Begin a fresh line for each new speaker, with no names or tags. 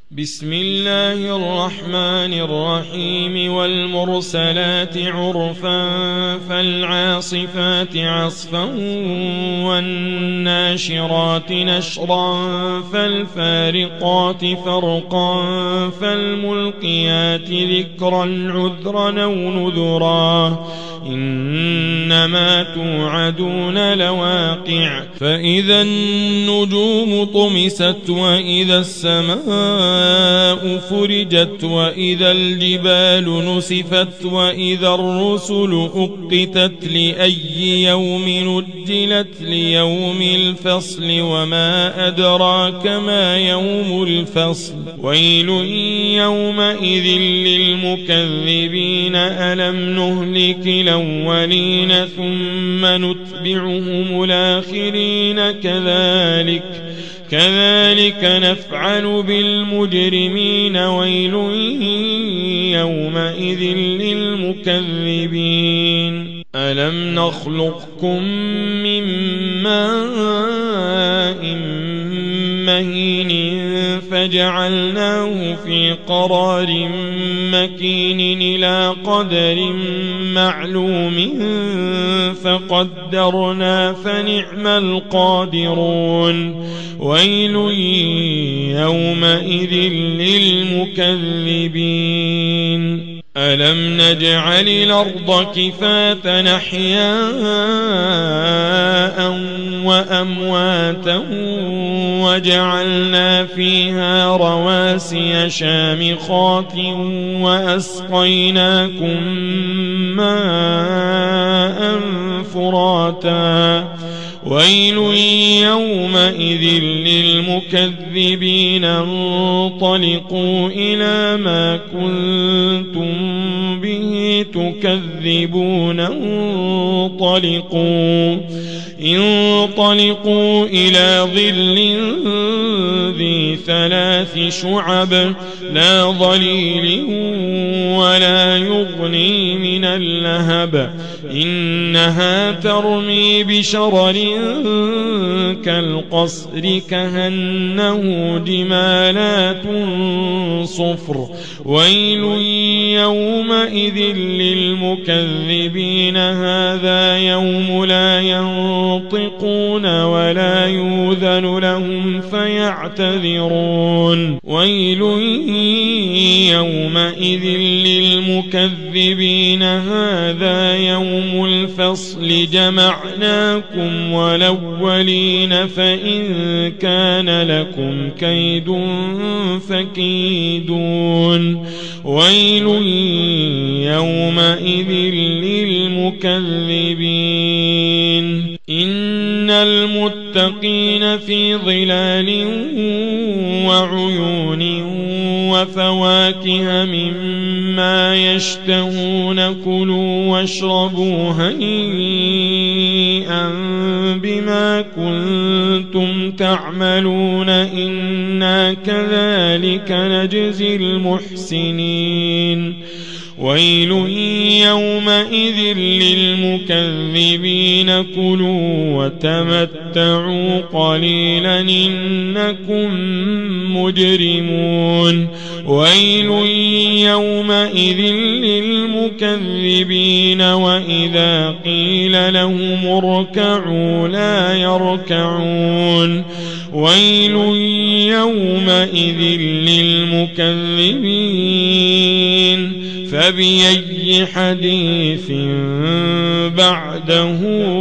بسم الله الرحمن الرحيم والمرسلات عرفا فالعاصفات عصفا والناشرات نشرا فالفارقات فرقا فالملقيات ذكرا عذرا أو نذرا إنما توعدون لواقع فإذا النجوم طمست وإذا السماء فرجت وإذا الجبال نسفت وإذا الرسل أقتت لأي يوم نجلت ليوم الفصل وما أدراك ما يوم الفصل ويل يومئذ للمكذبين ألم نهلك الأولين ثم نتبعهم الآخرين كذلك نفعل بالمجرمين ويل يومئذ للمكذبين ألم نخلقكم من ماء مهين فجعلناه في قرار مكين إلى قدر معلوم فقدرنا فنعم القادرون ويل يومئذ للمكذبين ألم نجعل الأرض كفاة أحياء وأمواتا وجعلنا فيها رواسي شامخات وأسقيناكم ماء فراتا ويل يومئذ للمكذبين انطلقوا إلى ما كنتم به تكذبون انطلقوا إلى ظل ذي 3 شعب لا ظليل ولا يغني من اللهب إنها ترمي بشرر كالقصر كأنه جمالات صفر ويل يومئذ للمكذبين هذا يوم لا ينطقون ولا يؤذن لهم فيعتذرون ويل يومئذ للمكذبين هذا يوم الفصل جمعناكم والأولين فإن كان لكم كيد فكيدون ويل يومئذ للمكذبين إن المتقين في ظلال وعيون وفواكه مما يشتهون كلوا واشربوا هنيئا بما كنتم تعملون إنا كذلك نجزي المحسنين ويل يومئذ للمكذبين كلوا وتمتعوا قليلا إنكم مجرمون ويل يومئذ للمكذبين وإذا قيل لهم اركعوا لا يركعون ويل يومئذ للمكذبين فبأي حديث بعده